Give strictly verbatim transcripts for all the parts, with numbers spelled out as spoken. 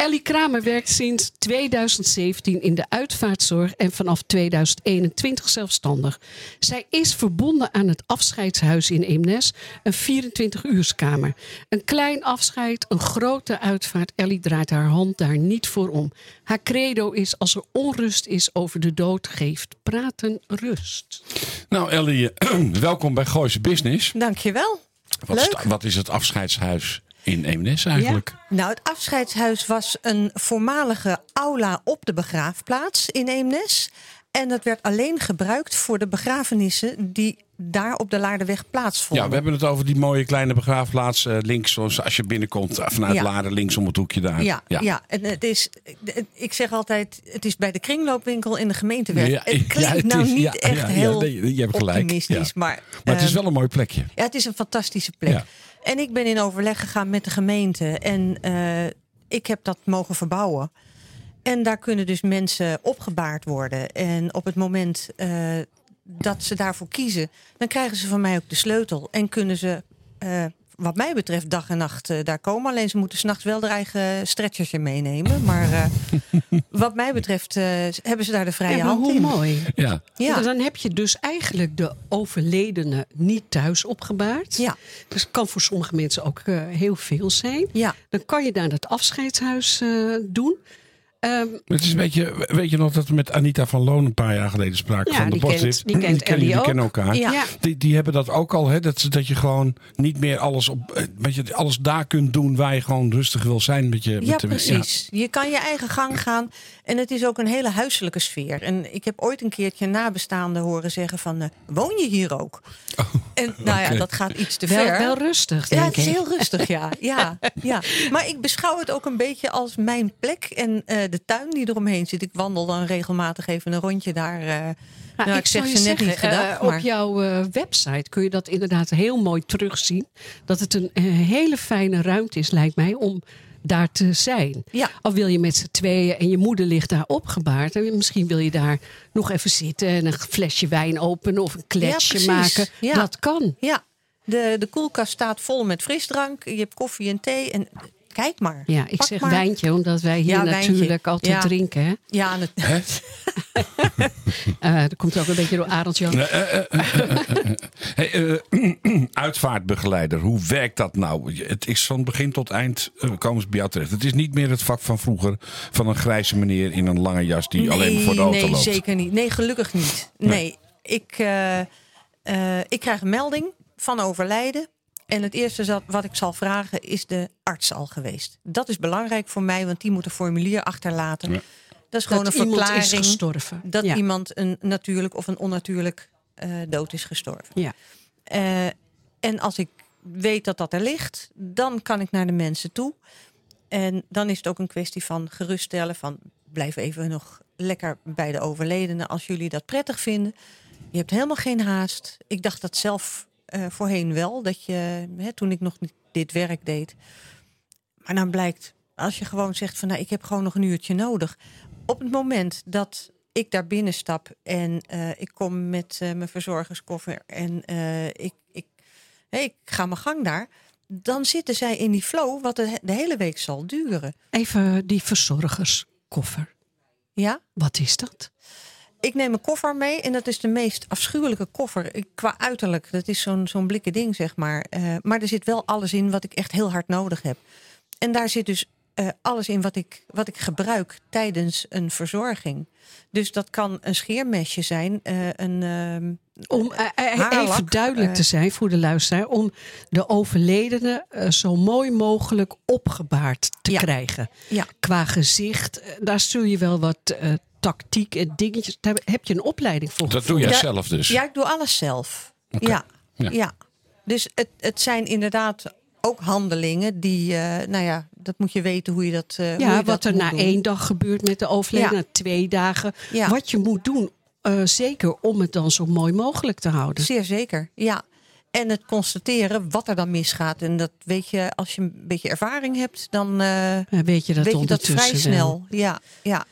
Ellie Kramer werkt sinds tweeduizend zeventien in de uitvaartzorg en vanaf tweeduizend eenentwintig zelfstandig. Zij is verbonden aan het afscheidshuis in Eemnes, een vierentwintig-uurskamer. Een klein afscheid, een grote uitvaart. Ellie draait haar hand daar niet voor om. Haar credo is: als er onrust is over de dood, geeft praten rust. Nou Ellie, welkom bij Gooise Business. Dankjewel. Wat, Leuk. sta, wat is het afscheidshuis in Eemnes eigenlijk? Ja. Nou, het afscheidshuis was een voormalige aula op de begraafplaats in Eemnes. En dat werd alleen gebruikt voor de begrafenissen die daar op de Laarderweg plaatsvonden. Ja, we hebben het over die mooie kleine begraafplaats uh, links, zoals als je binnenkomt vanuit Ja. Laarden, links om het hoekje daar. Ja, ja. ja, en het is, ik zeg altijd, het is bij de kringloopwinkel in de gemeenteweg. Ja, het klinkt ja, het nou is- niet ja, echt ja, ja, heel nee, je hebt gelijk. optimistisch, Ja. maar, Maar het is ehm, wel een mooi plekje. Ja, het is een fantastische plek. Ja. En ik ben in overleg gegaan met de gemeente. En uh, ik heb dat mogen verbouwen. En daar kunnen dus mensen opgebaard worden. En op het moment uh, dat ze daarvoor kiezen, dan krijgen ze van mij ook de sleutel. En kunnen ze, uh, wat mij betreft, dag en nacht uh, daar komen. Alleen ze moeten 's nachts wel hun eigen stretchertje meenemen. Maar uh, wat mij betreft uh, hebben ze daar de vrije Ja, maar hand hoe in. mooi. Ja. Ja. Dan heb je dus eigenlijk de overledene niet thuis opgebaard. Ja. Dus het kan voor sommige mensen ook uh, heel veel zijn. Ja. Dan kan je daar het afscheidshuis uh, doen. Um, Het is een beetje, weet je nog dat we met Anita van Loon een paar jaar geleden spraken Ja, van de die Bosrit? kent- die kent kennen, Ellie die ook. kennen elkaar. Ja. Ja. Die, die hebben dat ook al, hè? Dat, dat je gewoon niet meer alles op, eh, weet je, alles daar kunt doen waar je gewoon rustig wil zijn met je. Ja, met de, precies. Je kan je eigen gang gaan. En het is ook een hele huiselijke sfeer. En ik heb ooit een keertje nabestaanden horen zeggen van... Uh, woon je hier ook? Oh, en nou ja, oké. dat gaat iets te wel, ver. wel rustig, ja, denk het is ik. heel rustig, ja. ja, ja. Maar ik beschouw het ook een beetje als mijn plek. En uh, de tuin die eromheen zit. Ik wandel dan regelmatig even een rondje daar. Uh, Nou, nou, ik zeg zou ze je net zeggen, niet gedacht, uh, maar... op jouw uh, website kun je dat inderdaad heel mooi terugzien. Dat het een, een hele fijne ruimte is, lijkt mij, om daar te zijn. Ja. Al wil je met z'n tweeën en je moeder ligt daar opgebaard. En misschien wil je daar nog even zitten en een flesje wijn openen of een kletsje Ja, precies. maken. Ja. Dat kan. Ja, de, de koelkast staat vol met frisdrank. Je hebt koffie en thee. En kijk maar. Ja, ik Pak zeg maar. wijntje, omdat wij hier Ja, wijntje. natuurlijk altijd Ja. drinken. Hè? Ja, en het, Uh, dat komt ook een beetje door Arend Jan. Uh, uh, uh, uh, uh. Hey, uh, uitvaartbegeleider, hoe werkt dat nou? Het is van begin tot eind uh, komen ze bij jou terecht. Het is niet meer het vak van vroeger van een grijze meneer in een lange jas die alleen maar voor de auto nee, loopt. zeker niet. Nee, gelukkig niet. Nee. Nee, ik, uh, uh, ik krijg een melding van overlijden. En het eerste zat- wat ik zal vragen is de arts al geweest. Dat is belangrijk voor mij, want die moet een formulier achterlaten. Ja. Dat is gewoon Dat een iemand verklaring is gestorven. dat Ja. iemand een natuurlijk of een onnatuurlijk uh, dood is gestorven. Ja. Uh, en als ik weet dat dat er ligt, dan kan ik naar de mensen toe. En dan is het ook een kwestie van geruststellen van blijf even nog lekker bij de overledene als jullie dat prettig vinden. Je hebt helemaal geen haast. Ik dacht dat zelf uh, voorheen wel, dat je, hè, toen ik nog niet dit werk deed. Maar dan blijkt, als je gewoon zegt van nou, ik heb gewoon nog een uurtje nodig. Op het moment dat ik daar binnen stap en uh, ik kom met uh, mijn verzorgerskoffer en uh, ik, ik, hey, ik ga mijn gang daar, dan zitten zij in die flow wat de, de hele week zal duren. Even die verzorgerskoffer. Ja? Wat is dat? Ik neem een koffer mee en dat is de meest afschuwelijke koffer Ik- qua uiterlijk. Dat is zo'n zo'n blikken ding, zeg maar. Uh, maar er zit wel alles in wat ik echt heel hard nodig heb. En daar zit dus uh, alles in wat ik, wat ik gebruik tijdens een verzorging. Dus dat kan een scheermesje zijn, uh, een uh, Om uh, uh, haarlak, even duidelijk uh, te zijn voor de luisteraar, om de overledene uh, zo mooi mogelijk opgebaard te Ja. krijgen. Ja. Qua gezicht, uh, daar zul je wel wat uh, tactiek en dingetjes. Daar heb je een opleiding voor. Dat doe jij Ja, zelf dus. Ja, ik doe alles zelf. Oké. Ja, Ja. ja. Dus het, het zijn inderdaad ook handelingen die, uh, nou ja, dat moet je weten hoe je dat uh, hoe Ja, je wat dat er moet na doen. één dag gebeurt met de overledene, Ja. na twee dagen. Ja. Wat je moet doen, uh, zeker om het dan zo mooi mogelijk te houden. Zeer zeker, ja. En het constateren wat er dan misgaat. En dat weet je, als je een beetje ervaring hebt, dan uh, Uh, weet je dat weet je dat ondertussen vrij wel. snel. Ja, ja.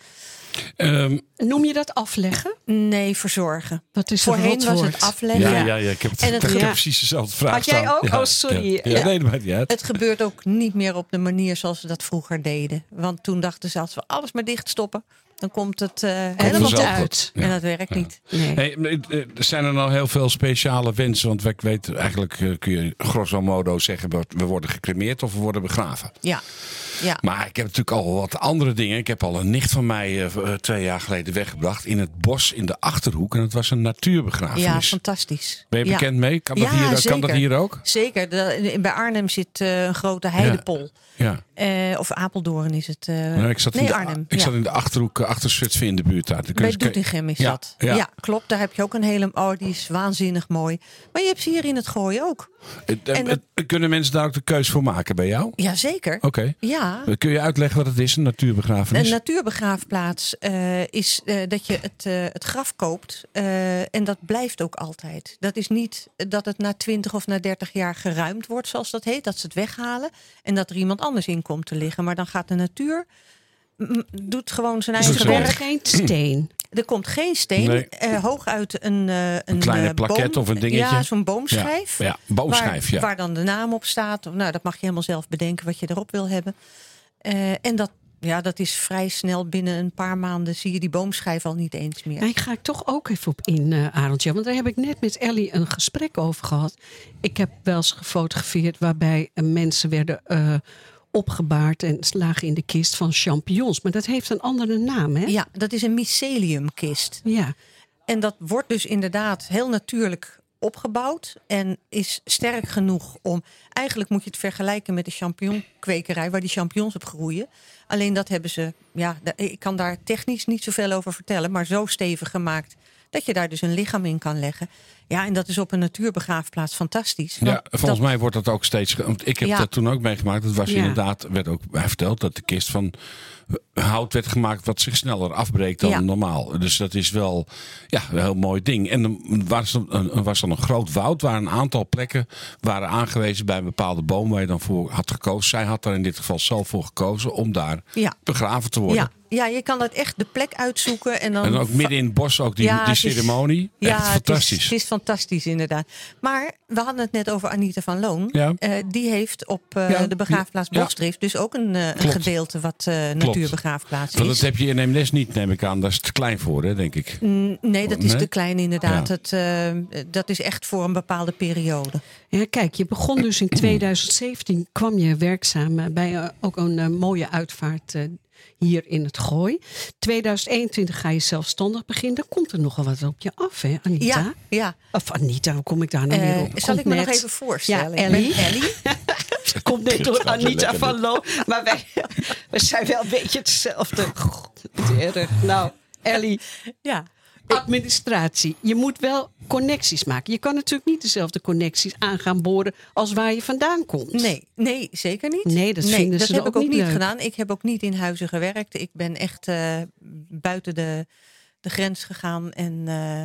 Um, Noem je dat afleggen? Nee, verzorgen. Dat is een Voorheen was rotwoord. het afleggen. ja, Ja. ja, ja, ik heb, het, En het- ik heb ja. precies dezelfde vraag Had jij staan. ook? Ja, Oh, sorry. Ja, ja, Ja. nee, dat maakt niet uit. Het gebeurt ook niet meer op de manier zoals ze dat vroeger deden. Want toen dachten ze, als we alles maar dicht stoppen, dan komt het uh, helemaal vanzelf top. goed. uit. Ja. En dat werkt Ja. niet. Nee. Hey, er zijn er nou heel veel speciale wensen? Want ik weet, eigenlijk eh, kun je grosso modo zeggen, we worden gecremeerd of we worden begraven. Ja. Ja. Maar ik heb natuurlijk al wat andere dingen. Ik heb al een nicht van mij uh, twee jaar geleden weggebracht in het bos in de Achterhoek. En het was een natuurbegrafenis. Ja, fantastisch. Ben je Ja. bekend mee? Kan dat, Ja, hier, kan zeker. dat hier ook? Zeker. De, bij Arnhem zit uh, een grote heidepol. Ja. Uh, of Apeldoorn is het. Uh, Nee, ik zat, nee, in, de, Arnhem. ik ja. zat in de Achterhoek, uh, achter Zutphen in de buurt. Daar. Dan kun Bij je- Doetinchem is Ja, dat. ja. Ja. klopt. Daar heb je ook een hele... Oh, die is waanzinnig mooi. Maar je hebt ze hier in het Gooi ook. Het- En het- Kunnen mensen daar ook de keus voor maken bij jou? Jazeker. Oké. Ja. Kun je uitleggen wat het is, een natuurbegrafenis? Een natuurbegraafplaats uh, is uh, dat je het, uh, het graf koopt. Uh, en dat blijft ook altijd. Dat is niet dat het na twintig of na dertig jaar geruimd wordt, zoals dat heet. Dat ze het weghalen en dat er iemand anders in komt te liggen. Maar dan gaat de natuur... m- doet gewoon zijn Dus eigen er zo. komt werk. geen steen. Er komt geen steen. Nee. Uh, hooguit een, uh, een, Een kleine uh, plaquette boom. of een dingetje. Ja, zo'n boomschijf. Ja, ja, boomschijf, waar, ja. waar dan de naam op staat. Nou, dat mag je helemaal zelf bedenken wat je erop wil hebben. Uh, en dat, ja, dat is vrij snel. Binnen een paar maanden zie je die boomschijf al niet eens meer. Maar ik ga ik toch ook even op in, uh, Arendtje. Want daar heb ik net met Ellie een gesprek over gehad. Ik heb wel eens gefotografeerd waarbij uh, mensen werden uh, opgebaard en lagen in de kist van champignons. Maar dat heeft een andere naam, hè? Ja, dat is een myceliumkist. Ja. En dat wordt dus inderdaad heel natuurlijk opgebouwd. En is sterk genoeg om... Eigenlijk moet je het vergelijken met de champignonkwekerij, waar die champignons op groeien. Alleen dat hebben ze... Ja, ik kan daar technisch niet zoveel over vertellen, maar zo stevig gemaakt dat je daar dus een lichaam in kan leggen. Ja, en dat is op een natuurbegraafplaats fantastisch. Ja, Want volgens dat, mij wordt dat ook steeds... ge- Want ik heb Ja. dat toen ook meegemaakt. Het was Ja. inderdaad, werd ook mij verteld, dat de kist van hout werd gemaakt wat zich sneller afbreekt dan Ja. normaal. Dus dat is wel ja, een heel mooi ding. En er was, een, er was dan een groot woud waar een aantal plekken waren aangewezen bij een bepaalde boom waar je dan voor had gekozen. Zij had daar in dit geval zelf voor gekozen om daar Ja. begraven te worden. ja, ja, je kan dat echt de plek uitzoeken. En dan, En ook midden in het bos ook die, Ja, die het is- ceremonie. Ja, Echt het fantastisch. is, het is fantastisch inderdaad. Maar we hadden het net over Anita van Loon. Ja. Uh, die heeft op uh, Ja. de begraafplaats Ja. Bosdrift dus ook een, uh, een Klopt. gedeelte wat uh, natuurbegraafplaats Want is. dat heb je in Eemnes niet, neem ik aan. Dat is te klein voor, hè, denk ik. Mm, Nee, dat is Nee? te klein inderdaad. Ja. Het, uh, dat is echt voor een bepaalde periode. Ja, kijk, je begon dus in tweeduizend zeventien, kwam je werkzaam uh, bij uh, ook een uh, mooie uitvaart uh, hier in het Gooi. tweeduizend eenentwintig ga je zelfstandig beginnen. Dan komt er nogal wat op je af, hè, Anita? Ja, ja. Of Anita, hoe kom ik daar nou Uh, weer op? zal Komt ik me nog net- even voorstellen? Ja, Ik ben Ellie. Ellie. Komt net door Dat gaat wel Anita lekker, van Loon. Maar wij, wij zijn wel een beetje hetzelfde. God, wat erg. Nou, Ellie, Ja. administratie. Je moet wel connecties maken. Je kan natuurlijk niet dezelfde connecties aan gaan boren als waar je vandaan komt. Nee, nee, zeker niet. Nee, dat vinden dat ze heb ook ik ook niet niet leuk. gedaan. Ik heb ook niet in huizen gewerkt. Ik ben echt uh, buiten de, de grens gegaan. En, uh,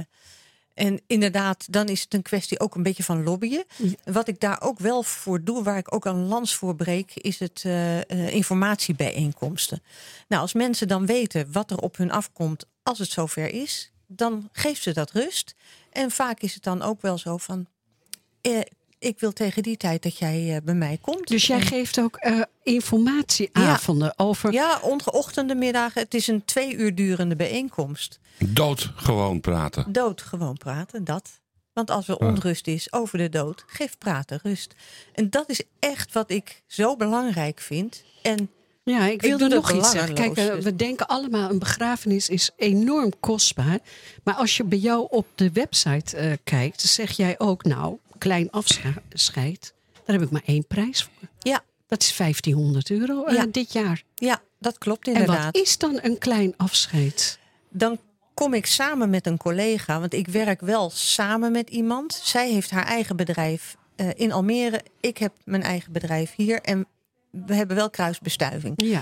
en inderdaad, dan is het een kwestie ook een beetje van lobbyen. Ja. Wat ik daar ook wel voor doe, waar ik ook een lans voor breek, is het uh, uh, informatiebijeenkomsten. Nou, als mensen dan weten wat er op hun afkomt als het zover is, dan geeft ze dat rust. En vaak is het dan ook wel zo van, eh, ik wil tegen die tijd dat jij uh, bij mij komt. Dus jij En- geeft ook uh, informatieavonden over... Ja, ochtendmiddagen. Het is een twee uur durende bijeenkomst. Dood gewoon praten. Dood gewoon praten, dat. Want als er onrust is over de dood, geeft praten rust. En dat is echt wat ik zo belangrijk vind. En Ja, ik Ik wilde doe dat nog iets zeggen. Kijk, belangeloos, uh, dus. we denken allemaal een begrafenis is enorm kostbaar. Maar als je bij jou op de website uh, kijkt, zeg jij ook, nou, klein afscheid, daar heb ik maar één prijs voor. ja, Dat is vijftienhonderd euro uh, Ja. dit jaar. ja, dat klopt En inderdaad. wat is dan een klein afscheid? Dan kom ik samen met een collega, want ik werk wel samen met iemand. Zij heeft haar eigen bedrijf uh, in Almere. Ik heb mijn eigen bedrijf hier. En we hebben wel kruisbestuiving. Ja.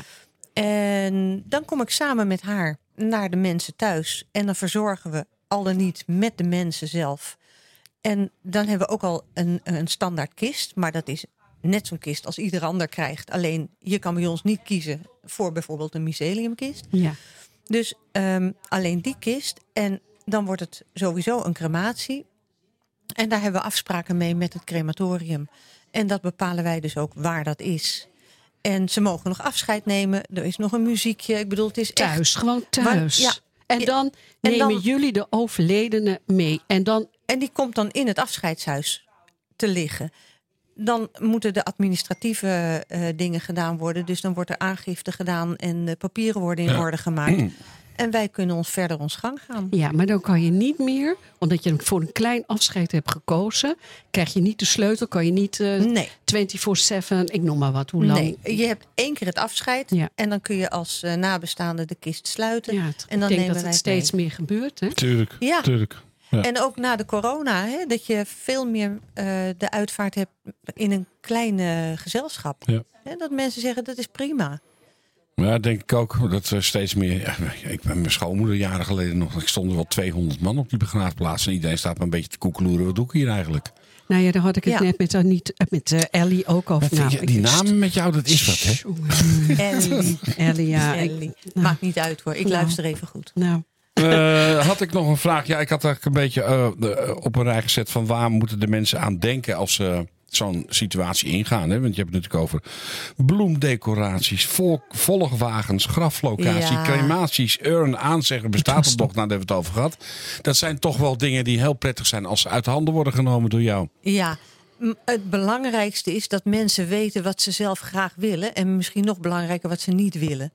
En dan kom ik samen met haar naar de mensen thuis. En dan verzorgen we al dan niet met de mensen zelf. En dan hebben we ook al een, een standaard kist. Maar dat is net zo'n kist als ieder ander krijgt. Alleen je kan bij ons niet kiezen voor bijvoorbeeld een myceliumkist. Ja. Dus um, alleen die kist. En dan wordt het sowieso een crematie. En daar hebben we afspraken mee met het crematorium. En dat bepalen wij dus ook waar dat is. En ze mogen nog afscheid nemen. Er is nog een muziekje. Ik bedoel, het is Thuis, echt... gewoon thuis. Maar, ja, en dan en nemen dan, jullie de overledene mee. En, dan, en die komt dan in het afscheidshuis te liggen. Dan moeten de administratieve uh, dingen gedaan worden. Dus dan wordt er aangifte gedaan en de papieren worden in ja. orde gemaakt. En wij kunnen ons verder ons gang gaan. Ja, maar dan kan je niet meer, omdat je voor een klein afscheid hebt gekozen, krijg je niet de sleutel, kan je niet uh, nee. vierentwintig zeven, ik noem maar wat, hoe lang. Nee, je hebt één keer het afscheid ja. en dan kun je als uh, nabestaande de kist sluiten. Ja, en dan ik denk nemen dat wij het steeds mee. meer gebeurt. Hè? Tuurlijk, ja. tuurlijk. Ja. En ook na de corona, hè, dat je veel meer uh, de uitvaart hebt in een klein uh, gezelschap. Ja. Hè, dat mensen zeggen, dat is prima. Ja, denk ik ook. Dat er steeds meer... Ja, ik ben mijn schoonmoeder jaren geleden nog... Ik stond er wel tweehonderd man op die begraafplaats. En iedereen staat me een beetje te koekeloeren. Wat doe ik hier eigenlijk? Nou ja, daar had ik het ja. net met, uh, niet, uh, met uh, Ellie ook over. Wat, nou, die namen met jou, dat is wat, hè? Ellie. Ellie, ja. Ellie. Ik, nou. Maakt niet uit hoor. Ik nou. luister even goed. Nou. Uh, had ik nog een vraag? Ja, ik had eigenlijk een beetje uh, de, op een rij gezet van waar moeten de mensen aan denken als ze uh, zo'n situatie ingaan. Hè? Want je hebt het natuurlijk over bloemdecoraties, vol, volgwagens, graflocatie, ja. crematies, urn, aanzeggen. Bestaat het nog? Nou, daar hebben we het over gehad. Dat zijn toch wel dingen die heel prettig zijn als ze uit handen worden genomen door jou. Ja. Het belangrijkste is dat mensen weten wat ze zelf graag willen. En misschien nog belangrijker wat ze niet willen.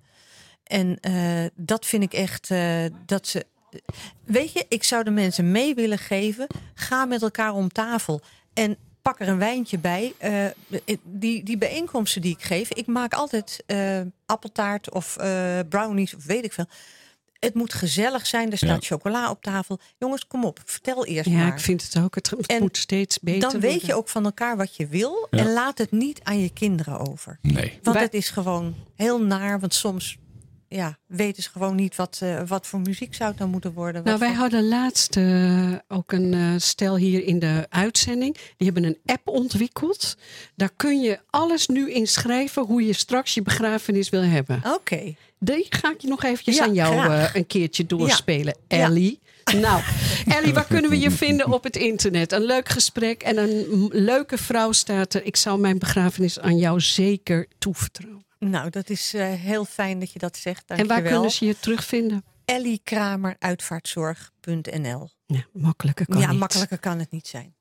En uh, dat vind ik echt uh, dat ze. Weet je, ik zou de mensen mee willen geven. Ga met elkaar om tafel. En pak er een wijntje bij. Uh, die, die bijeenkomsten die ik geef. Ik maak altijd uh, appeltaart of uh, brownies of weet ik veel. Het moet gezellig zijn. Er staat ja. chocola op tafel. Jongens, kom op. Vertel eerst ja, maar. Ja, ik vind het ook. Het, het moet steeds beter Dan worden. weet je ook van elkaar wat je wil. Ja. En laat het niet aan je kinderen over. Nee. Want Wij... het is gewoon heel naar. Want soms... Ja, weten ze gewoon niet wat, uh, wat voor muziek zou het dan moeten worden. Nou, wij voor... hadden laatst uh, ook een uh, stel hier in de uitzending. Die hebben een app ontwikkeld. Daar kun je alles nu inschrijven hoe je straks je begrafenis wil hebben. Oké. Okay. Die ga ik je nog eventjes ja, aan jou uh, een keertje doorspelen. Ja. Ellie. Ja. Nou, Ellie, waar kunnen we je vinden op het internet? Een leuk gesprek en een leuke vrouw staat er. Ik zou mijn begrafenis aan jou zeker toevertrouwen. Nou, dat is uh, heel fijn dat je dat zegt. Dank en waar je wel. kunnen ze je terugvinden? Ellie Kramer uitvaartzorg punt n l. Ja, makkelijker kan ja, niet. makkelijker kan het niet zijn.